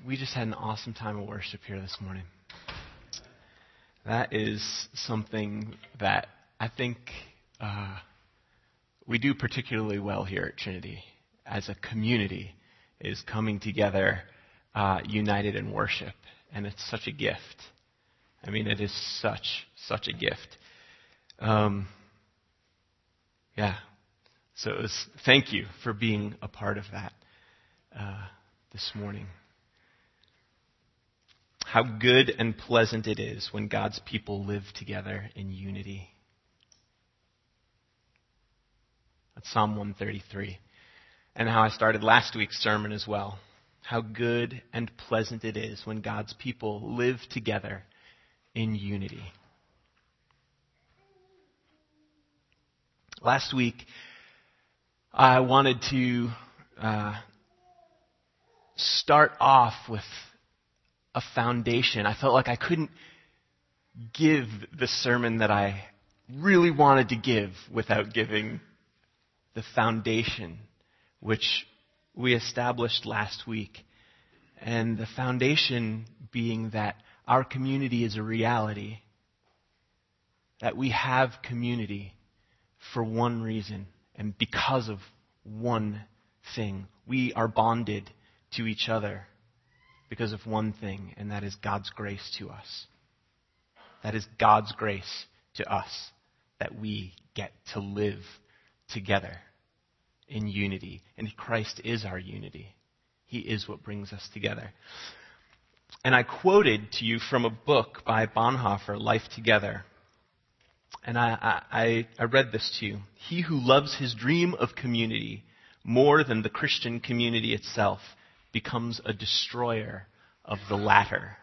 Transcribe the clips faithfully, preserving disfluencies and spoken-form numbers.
we just had an awesome time of worship here this morning. That is something that I think uh, we do particularly well here at Trinity as a community, is coming together uh, united in worship. And it's such a gift. I mean, it is such, such a gift. Um, yeah. So it was, thank you for being a part of that uh, this morning. How good and pleasant it is when God's people live together in unity. That's Psalm one thirty-three. And how I started last week's sermon as well. How good and pleasant it is when God's people live together in unity. Last week, I wanted to uh, start off with a foundation. I felt like I couldn't give the sermon that I really wanted to give without giving the foundation, which we established last week. And the foundation being that our community is a reality, that we have community for one reason and because of one thing. We are bonded to each other because of one thing, and that is God's grace to us. That is God's grace to us, that we get to live together in unity. And Christ is our unity. He is what brings us together. And I quoted to you from a book by Bonhoeffer, Life Together. And I, I, I read this to you. He who loves his dream of community more than the Christian community itself becomes a destroyer of the latter.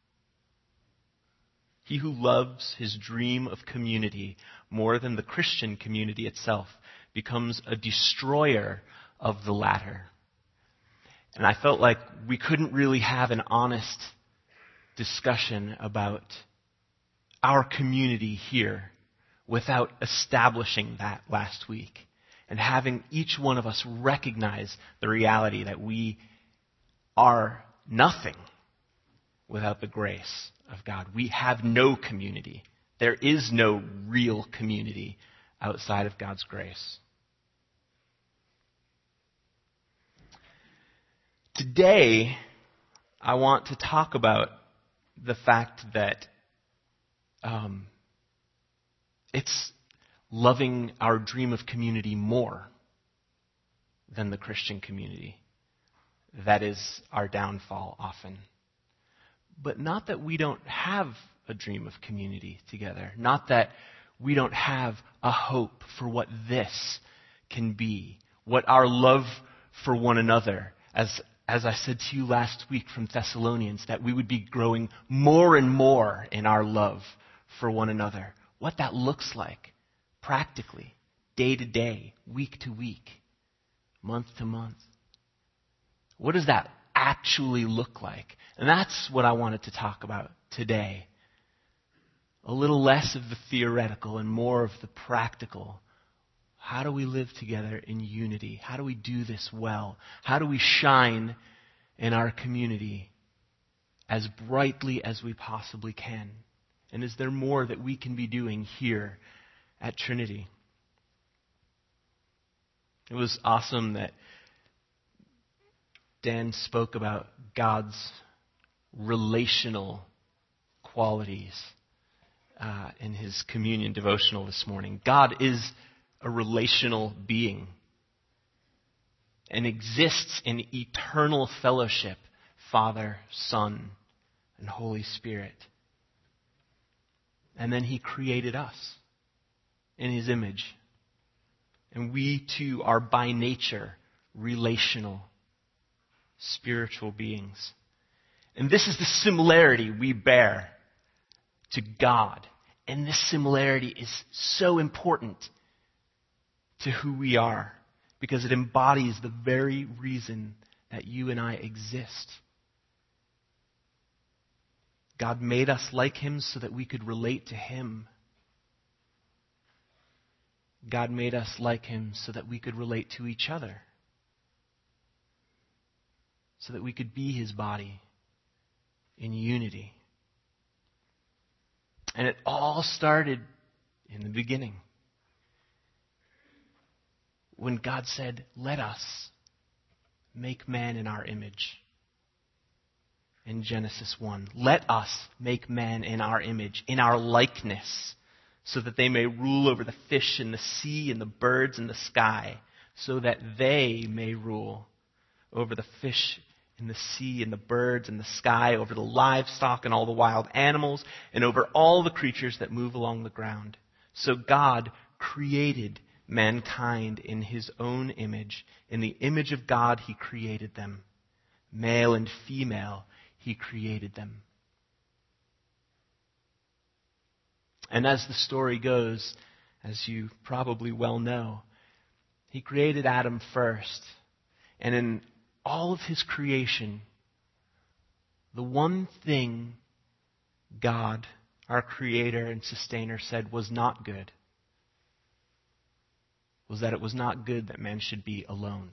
He who loves his dream of community more than the Christian community itself becomes a destroyer of the latter. And I felt like we couldn't really have an honest discussion about our community here without establishing that last week and having each one of us recognize the reality that we are nothing without the grace of God. We have no community. There is no real community outside of God's grace. Today, I want to talk about the fact that um, it's loving our dream of community more than the Christian community. That is our downfall often. But not that we don't have a dream of community together. Not that we don't have a hope for what this can be. What our love for one another, as as I said to you last week from Thessalonians, that we would be growing more and more in our love for one another. What that looks like practically, day to day, week to week, month to month. What does that actually look like? And that's what I wanted to talk about today. A little less of the theoretical and more of the practical. How do we live together in unity? How do we do this well? How do we shine in our community as brightly as we possibly can? And is there more that we can be doing here at Trinity? It was awesome that Dan spoke about God's relational qualities uh, in his communion devotional this morning. God is a relational being and exists in eternal fellowship, Father, Son, and Holy Spirit. And then he created us in his image. And we too are by nature relational, spiritual beings. And this is the similarity we bear to God. And this similarity is so important to who we are, because it embodies the very reason that you and I exist. God made us like him so that we could relate to him. God made us like him so that we could relate to each other. So that we could be his body in unity. And it all started in the beginning, when God said, "Let us make man in our image." In Genesis one, "Let us make man in our image, in our likeness, so that they may rule over the fish in the sea and the birds in the sky, so that they may rule over the fish in the sea and the birds in the sky, over the livestock and all the wild animals, and over all the creatures that move along the ground." So God created mankind in his own image. In the image of God he created them. Male and female he created them. And as the story goes, as you probably well know, he created Adam first. And in all of his creation, the one thing God, our creator and sustainer, said was not good was that it was not good that man should be alone.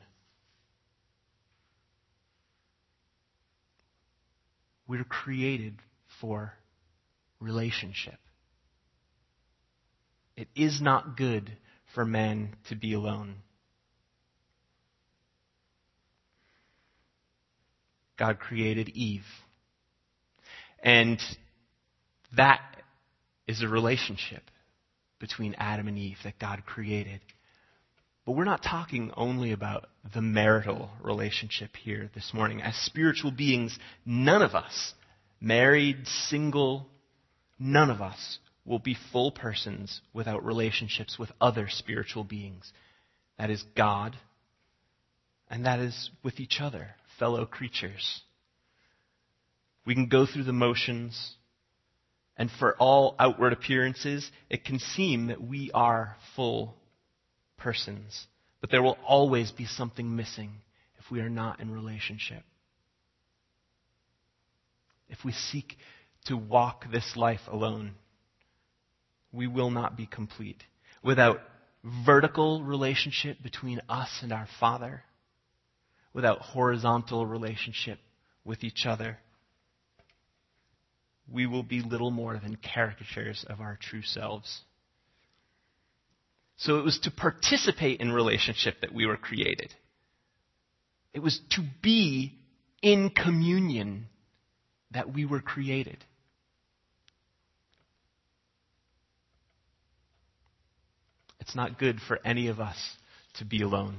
We're created for relationship. It is not good for man to be alone. God created Eve. And that is a relationship between Adam and Eve that God created. But we're not talking only about the marital relationship here this morning. As spiritual beings, none of us, married, single, none of us will be full persons without relationships with other spiritual beings. That is God, and that is with each other, fellow creatures. We can go through the motions, and for all outward appearances, it can seem that we are full persons. But there will always be something missing if we are not in relationship. If we seek to walk this life alone, we will not be complete. Without vertical relationship between us and our Father, without horizontal relationship with each other, we will be little more than caricatures of our true selves. So it was to participate in relationship that we were created. It was to be in communion that we were created. It's not good for any of us to be alone.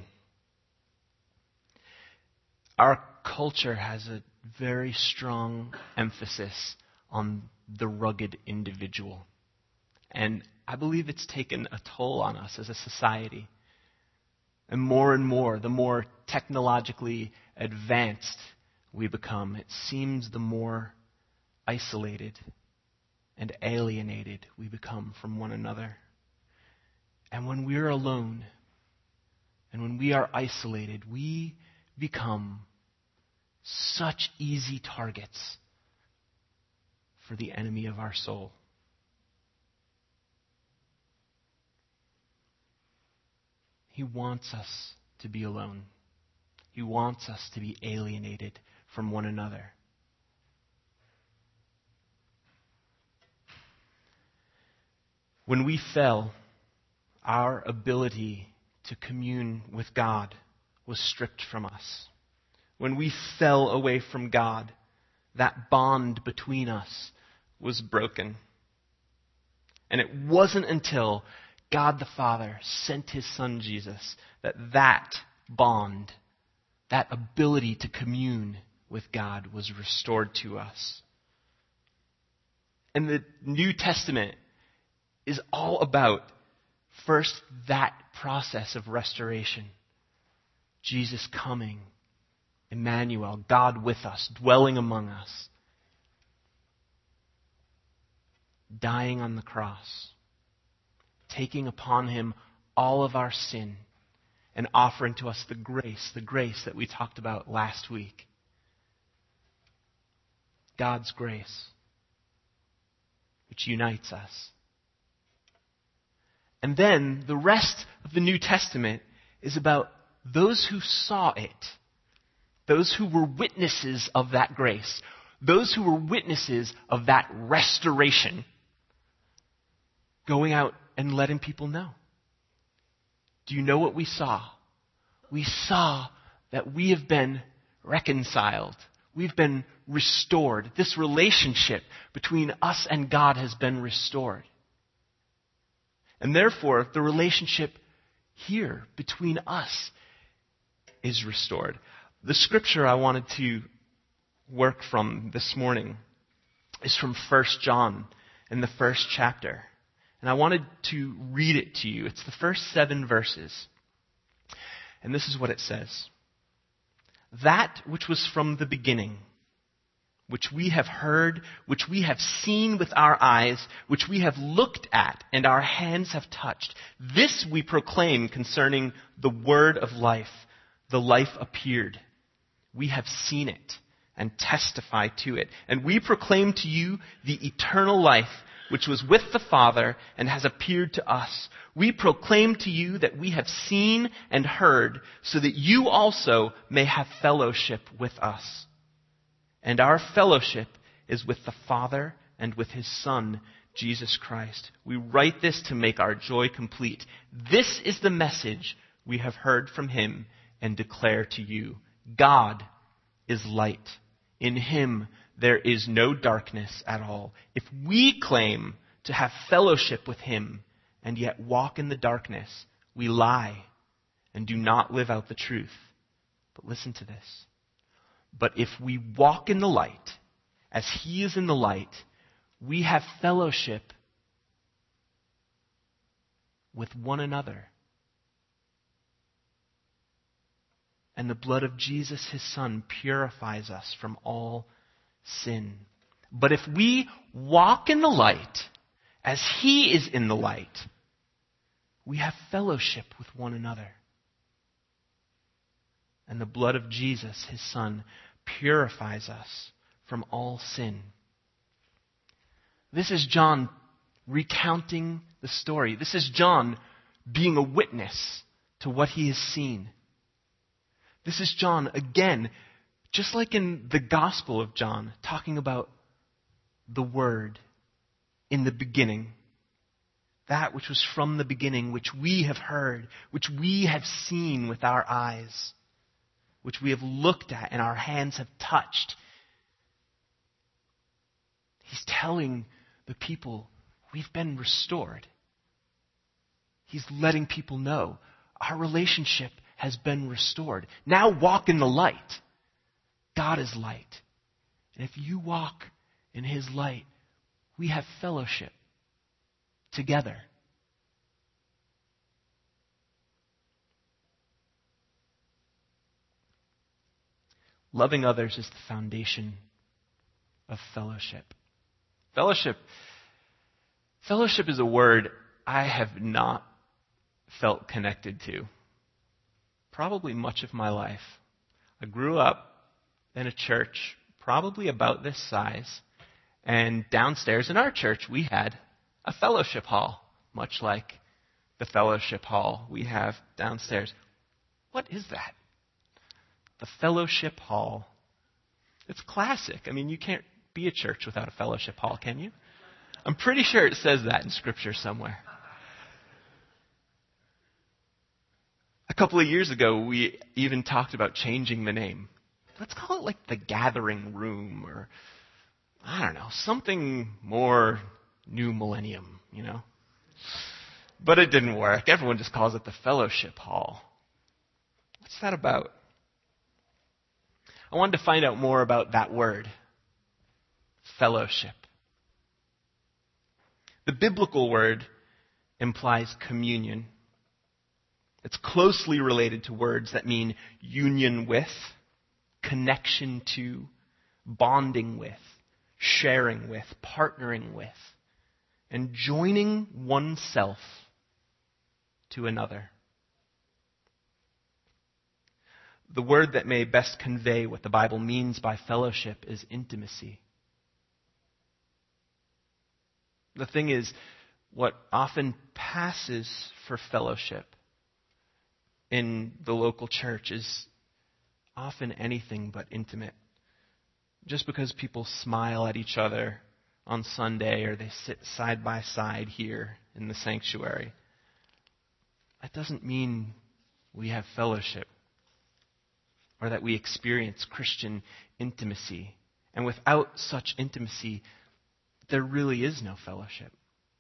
Our culture has a very strong emphasis on the rugged individual. And I believe it's taken a toll on us as a society. And more and more, the more technologically advanced we become, it seems the more isolated and alienated we become from one another. And when we're alone, and when we are isolated, we become such easy targets for the enemy of our soul. He wants us to be alone. He wants us to be alienated from one another. When we fell, our ability to commune with God was stripped from us. When we fell away from God, that bond between us was broken. And it wasn't until God the Father sent his Son Jesus that that bond, that ability to commune with God was restored to us. And the New Testament is all about, first, that process of restoration. Jesus coming, Emmanuel, God with us, dwelling among us, dying on the cross, taking upon him all of our sin and offering to us the grace, the grace that we talked about last week. God's grace, which unites us. And then the rest of the New Testament is about those who saw it, those who were witnesses of that grace, those who were witnesses of that restoration, going out and letting people know. Do you know what we saw? We saw that we have been reconciled. We've been restored. This relationship between us and God has been restored. And therefore, the relationship here between us is restored. The scripture I wanted to work from this morning is from First John in the first chapter. And I wanted to read it to you. It's the first seven verses. And this is what it says. That which was from the beginning, which we have heard, which we have seen with our eyes, which we have looked at and our hands have touched, this we proclaim concerning the word of life. The life appeared. We have seen it and testify to it. And we proclaim to you the eternal life which was with the Father and has appeared to us. We proclaim to you that we have seen and heard, so that you also may have fellowship with us. And our fellowship is with the Father and with His Son, Jesus Christ. We write this to make our joy complete. This is the message we have heard from Him and declare to you. God is light. In Him there is no darkness at all. If we claim to have fellowship with Him and yet walk in the darkness, we lie and do not live out the truth. But listen to this. But if we walk in the light, as He is in the light, we have fellowship with one another. And the blood of Jesus, His Son, purifies us from all sin. But if we walk in the light, as He is in the light, we have fellowship with one another. And the blood of Jesus, His Son, purifies us from all sin. This is John recounting the story. This is John being a witness to what he has seen. This is John, again, just like in the Gospel of John, talking about the Word in the beginning. That which was from the beginning, which we have heard, which we have seen with our eyes, which we have looked at and our hands have touched. He's telling the people, we've been restored. He's letting people know our relationship has been restored. Now walk in the light. God is light. And if you walk in His light, we have fellowship together. Loving others is the foundation of fellowship. Fellowship, fellowship is a word I have not felt connected to probably much of my life. I grew up in a church probably about this size, and downstairs in our church we had a fellowship hall, much like the fellowship hall we have downstairs. What is that? The fellowship hall. It's classic. I mean, you can't be a church without a fellowship hall, can you? I'm pretty sure it says that in Scripture somewhere. A couple of years ago, we even talked about changing the name. Let's call it like the gathering room, or I don't know, something more new millennium, you know? But it didn't work. Everyone just calls it the fellowship hall. What's that about? I wanted to find out more about that word, fellowship. The biblical word implies communion. It's closely related to words that mean union with, connection to, bonding with, sharing with, partnering with, and joining oneself to another. The word that may best convey what the Bible means by fellowship is intimacy. The thing is, what often passes for fellowship in the local church is often anything but intimate. just because people smile at each other on Sunday or they sit side by side here in the sanctuary, that doesn't mean we have fellowship or that we experience Christian intimacy. And without such intimacy, there really is no fellowship.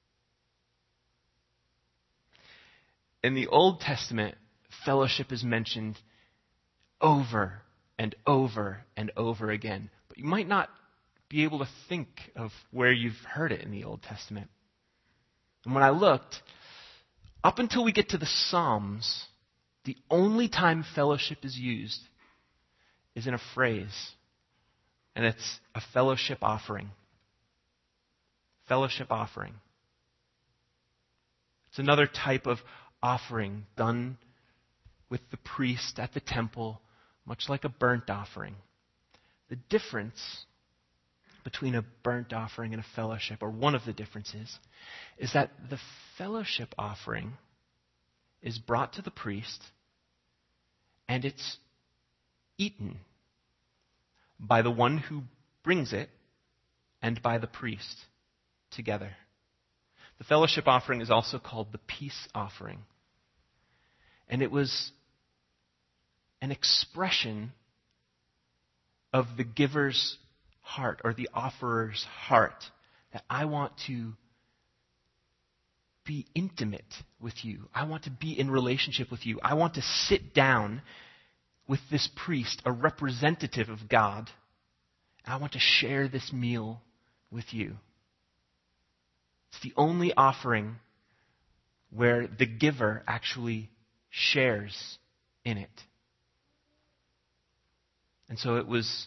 In the Old Testament, fellowship is mentioned over and over and over again. But you might not be able to think of where you've heard it in the Old Testament. And when I looked, up until we get to the Psalms, the only time fellowship is used is in a phrase. And it's a fellowship offering. Fellowship offering. It's another type of offering done with the priest at the temple, much like a burnt offering. The difference between a burnt offering and a fellowship, or one of the differences, is that the fellowship offering is brought to the priest and it's eaten by the one who brings it and by the priest together. The fellowship offering is also called the peace offering. And it was an expression of the giver's heart, or the offerer's heart, that I want to be intimate with you. I want to be in relationship with you. I want to sit down with this priest, a representative of God, and I want to share this meal with you. It's the only offering where the giver actually shares in it. And so it was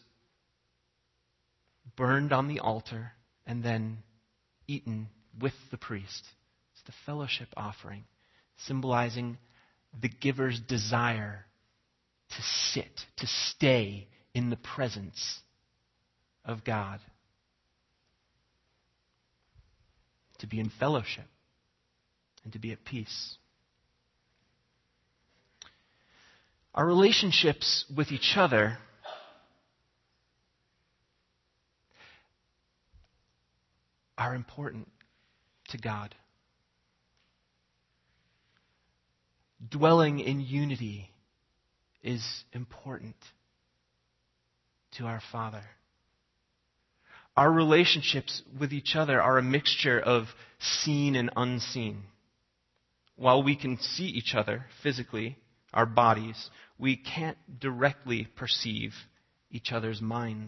burned on the altar and then eaten with the priest. It's the fellowship offering, symbolizing the giver's desire to sit, to stay in the presence of God, to be in fellowship and to be at peace. Our relationships with each other are important to God. Dwelling in unity is important to our Father. Our relationships with each other are a mixture of seen and unseen. While we can see each other physically, our bodies, we can't directly perceive each other's minds.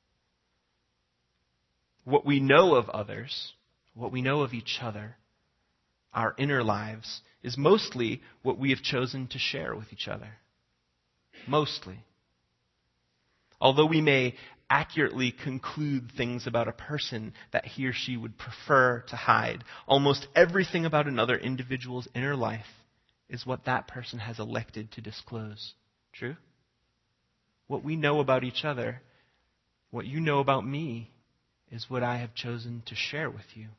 What we know of others, what we know of each other, our inner lives, is mostly what we have chosen to share with each other. Mostly. Although we may accurately conclude things about a person that he or she would prefer to hide, almost everything about another individual's inner life is what that person has elected to disclose. True? What we know about each other, what you know about me, is what I have chosen to share with you.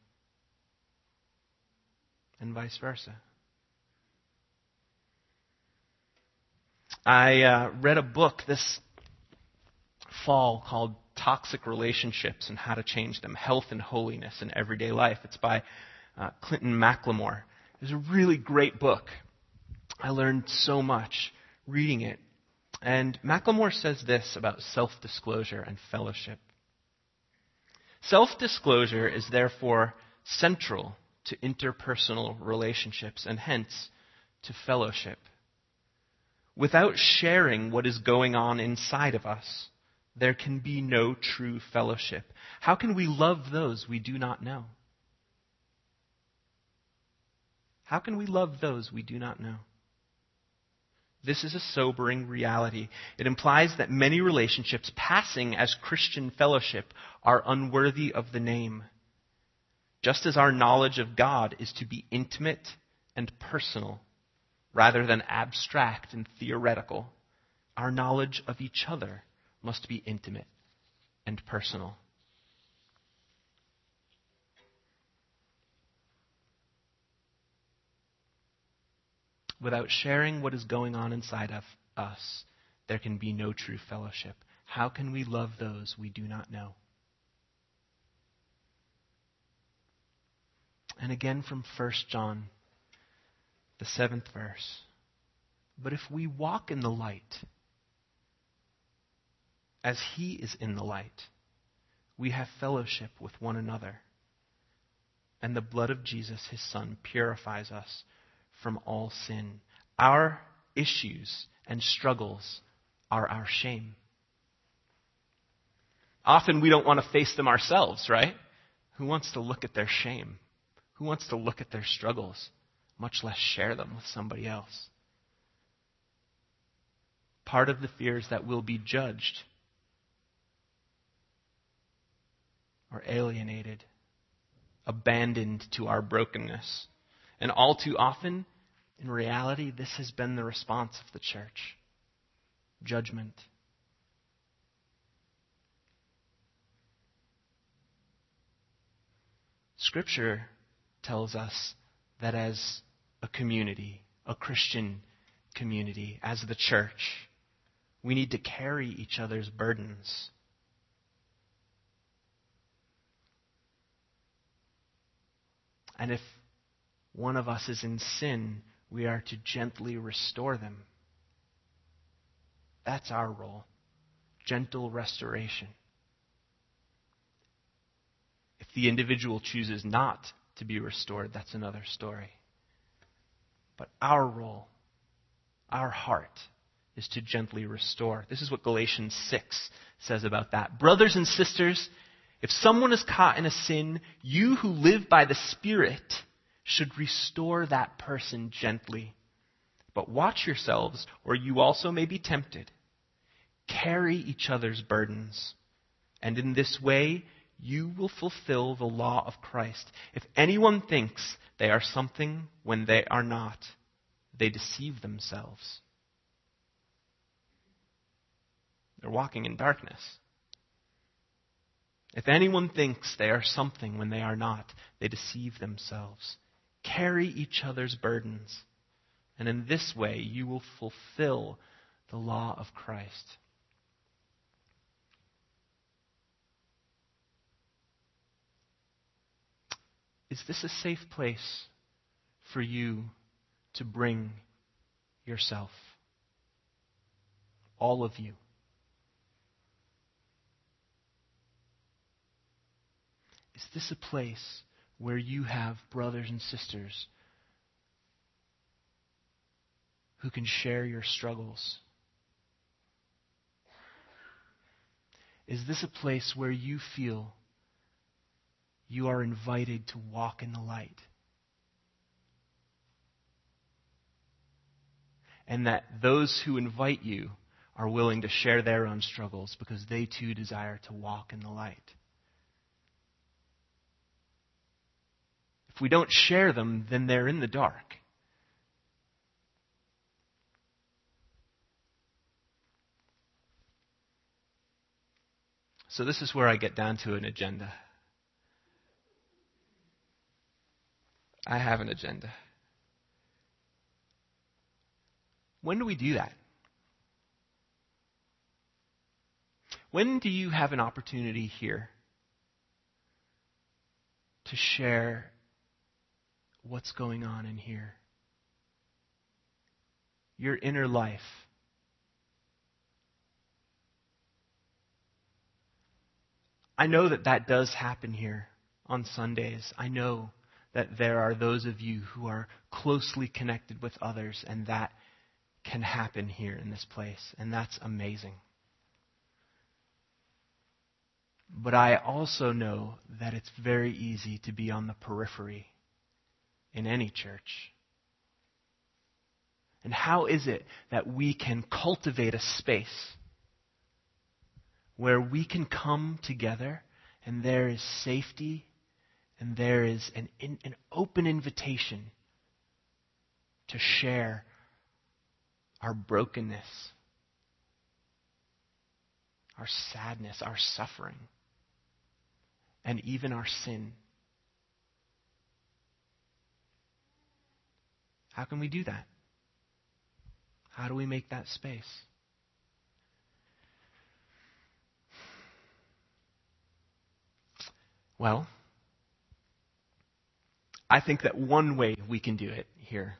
And vice versa. I uh, read a book this fall called Toxic Relationships and How to Change Them, Health and Holiness in Everyday Life. It's by uh, Clinton McLemore. It was a really great book. I learned so much reading it. And McLemore says this about self-disclosure and fellowship. Self-disclosure is therefore central to interpersonal relationships and hence to fellowship. Without sharing what is going on inside of us, there can be no true fellowship. How can we love those we do not know? How can we love those we do not know? This is a sobering reality. It implies that many relationships passing as Christian fellowship are unworthy of the name. Just as our knowledge of God is to be intimate and personal, rather than abstract and theoretical, our knowledge of each other must be intimate and personal. Without sharing what is going on inside of us, there can be no true fellowship. How can we love those we do not know? And again from First John, the seventh verse. But if we walk in the light, as he is in the light, we have fellowship with one another. And the blood of Jesus, his Son, purifies us from all sin. Our issues and struggles are our shame. Often we don't want to face them ourselves, right? Who wants to look at their shame? Who wants to look at their struggles, much less share them with somebody else? Part of the fear is that we'll be judged or alienated, abandoned to our brokenness. And all too often, in reality, this has been the response of the church. Judgment. Scripture tells us that as a community, a Christian community, as the church, we need to carry each other's burdens. And if one of us is in sin, we are to gently restore them. That's our role. Gentle restoration. If the individual chooses not to be restored, that's another story. But our role, our heart, is to gently restore. This is what Galatians six says about that. Brothers and sisters, if someone is caught in a sin, you who live by the Spirit should restore that person gently. But watch yourselves, or you also may be tempted. Carry each other's burdens, and in this way you will fulfill the law of Christ. If anyone thinks they are something when they are not, they deceive themselves. They're walking in darkness. If anyone thinks they are something when they are not, they deceive themselves. Carry each other's burdens, and in this way you will fulfill the law of Christ. Is this a safe place for you to bring yourself? All of you. Is this a place where you have brothers and sisters who can share your struggles? Is this a place where you feel you are invited to walk in the light? And that those who invite you are willing to share their own struggles because they too desire to walk in the light? If we don't share them, then they're in the dark. So this is where I get down to an agenda. I have an agenda. When do we do that? When do you have an opportunity here to share what's going on in here? Your inner life. I know that that does happen here on Sundays. I know that there are those of you who are closely connected with others, and that can happen here in this place, and that's amazing. But I also know that it's very easy to be on the periphery in any church. And how is it that we can cultivate a space where we can come together and there is safety and there is an, an open invitation to share our brokenness, our sadness, our suffering, and even our sin? How can we do that? How do we make that space? Well, I think that one way we can do it here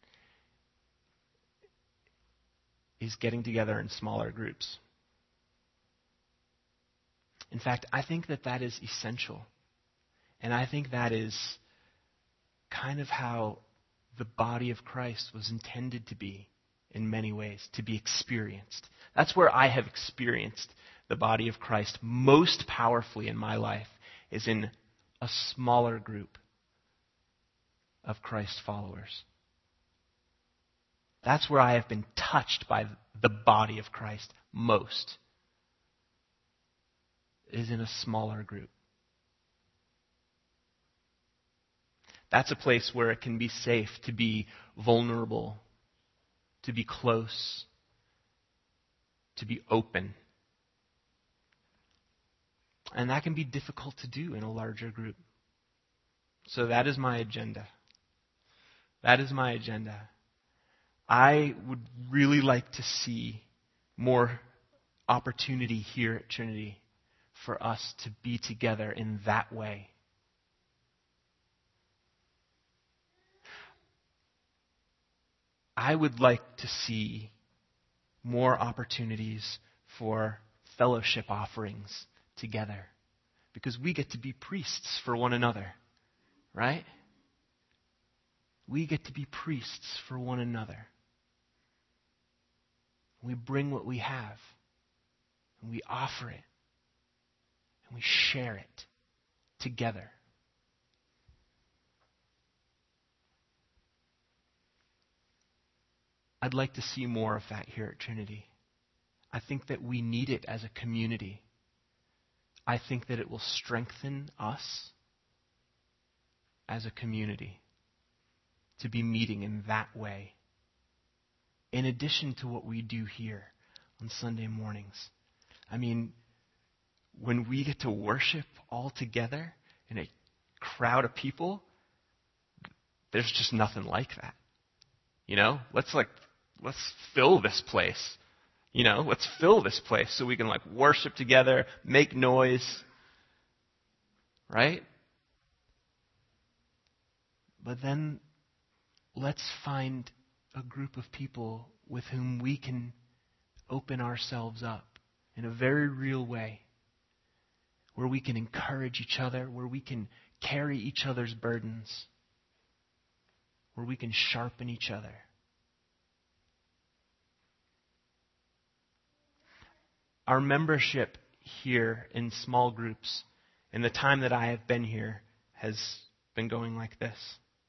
is getting together in smaller groups. In fact, I think that that is essential. And I think that is kind of how the body of Christ was intended to be in many ways, to be experienced. That's where I have experienced the body of Christ most powerfully in my life, is in a smaller group of Christ followers. That's where I have been touched by the body of Christ most, is in a smaller group. That's a place where it can be safe to be vulnerable, to be close, to be open. And that can be difficult to do in a larger group. So that is my agenda. That is my agenda. I would really like to see more opportunity here at Trinity for us to be together in that way. I would like to see more opportunities for fellowship offerings together, because we get to be priests for one another, right? We get to be priests for one another. We bring what we have, and we offer it, and we share it together. I'd like to see more of that here at Trinity. I think that we need it as a community. I think that it will strengthen us as a community to be meeting in that way, in addition to what we do here on Sunday mornings. I mean, when we get to worship all together in a crowd of people, there's just nothing like that. You know, let's like, let's fill this place. You know, let's fill this place so we can like worship together, make noise, right? But then let's find a group of people with whom we can open ourselves up in a very real way, where we can encourage each other, where we can carry each other's burdens, where we can sharpen each other. Our membership here in small groups, in the time that I have been here, has been going like this.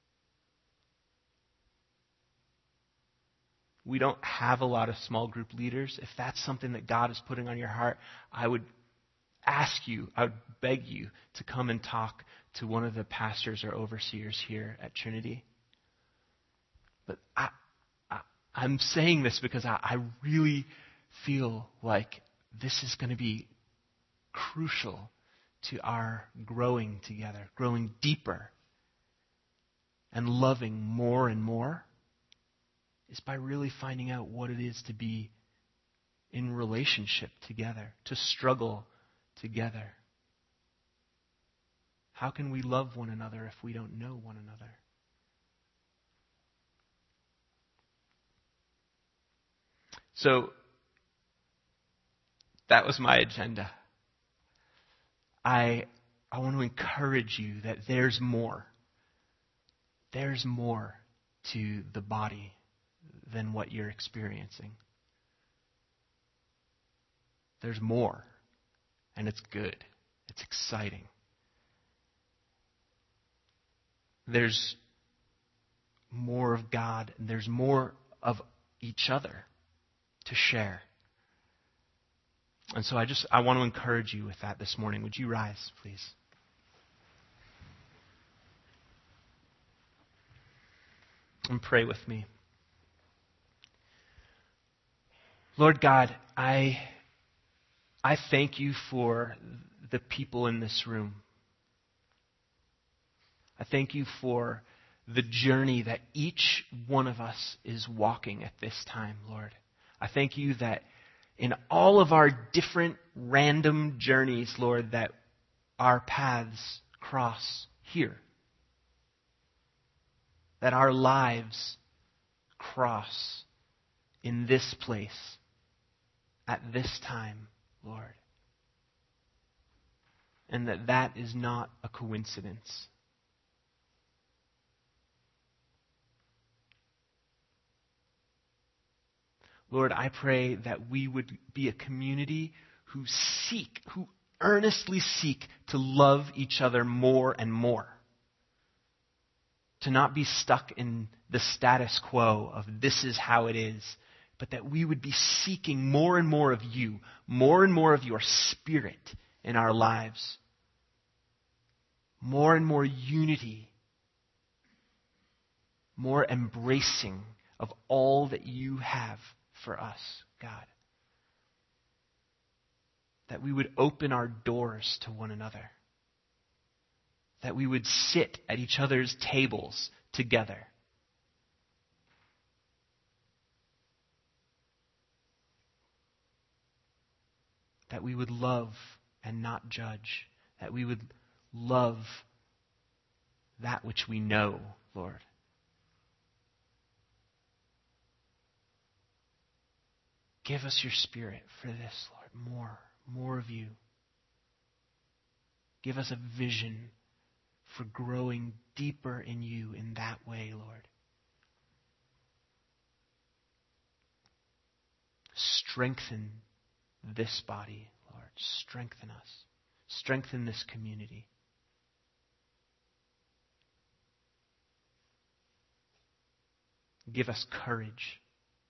We don't have a lot of small group leaders. If that's something that God is putting on your heart, I would ask you, I would beg you to come and talk to one of the pastors or overseers here at Trinity. But I, I, I'm saying this because I, I really feel like this is going to be crucial to our growing together, growing deeper and loving more and more, is by really finding out what it is to be in relationship together, to struggle together. How can we love one another if we don't know one another? So, that was my agenda. I, I want to encourage you that there's more. There's more to the body than what you're experiencing. There's more. And it's good. It's exciting. There's more of God, and there's more of each other to share. And so I just, I want to encourage you with that this morning. Would you rise, please? And pray with me. Lord God, I, I thank you for the people in this room. I thank you for the journey that each one of us is walking at this time, Lord. I thank you that in all of our different random journeys, Lord, that our paths cross here. That our lives cross in this place at this time, Lord. And that that is not a coincidence. Lord, I pray that we would be a community who seek, who earnestly seek to love each other more and more. To not be stuck in the status quo of this is how it is, but that we would be seeking more and more of you, more and more of your Spirit in our lives. More and more unity, more embracing of all that you have for us, God. That we would open our doors to one another. That we would sit at each other's tables together. That we would love and not judge. That we would love that which we know, Lord. Give us your Spirit for this, Lord. More, more of you. Give us a vision for growing deeper in you in that way, Lord. Strengthen this body, Lord. Strengthen us. Strengthen this community. Give us courage.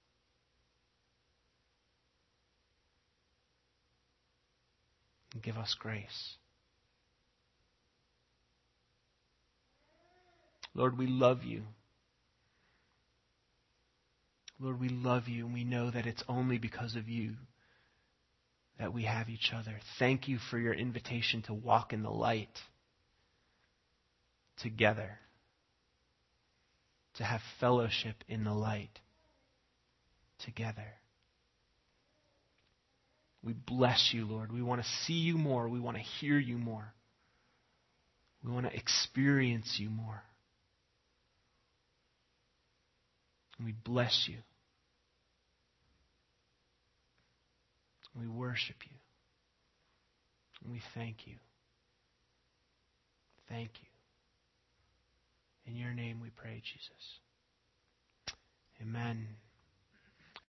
And give us grace. Lord, we love you. Lord, we love you, and we know that it's only because of you that we have each other. Thank you for your invitation to walk in the light together, to have fellowship in the light together. We bless you, Lord. We want to see you more. We want to hear you more. We want to experience you more. And we bless you. We worship you. And we thank you. Thank you. In your name we pray, Jesus. Amen.